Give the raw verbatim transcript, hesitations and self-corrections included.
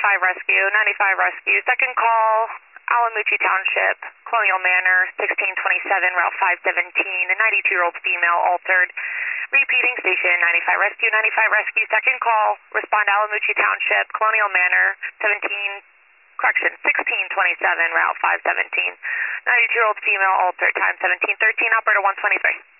ninety-five Rescue, ninety-five Rescue. Second call, Alamucci Township, Colonial Manor, sixteen twenty-seven, Route five seventeen. A ninety-two-year-old female altered. Repeating station, ninety-five Rescue, ninety-five Rescue. Second call, respond Alamucci Township, Colonial Manor, seventeen, correction, sixteen twenty-seven, Route five seventeen. ninety-two-year-old female altered, time seventeen thirteen, operator one twenty-three.